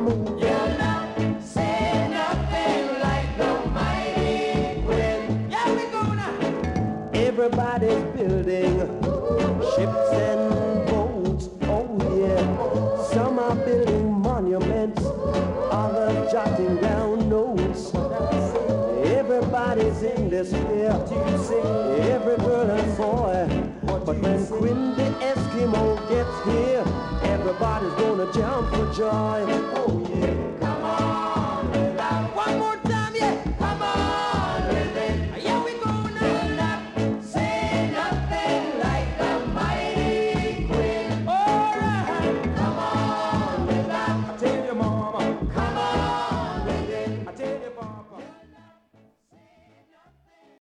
move. You'll not say nothing like the mighty wind. Yeah, we go now. Everybody's building ships and boats, oh yeah. Some are building monuments, others jotting down notes. Everybody's in despair, every girl and boy. But when Quinn the Eskimo gets here, everybody's gonna jump for joy. Oh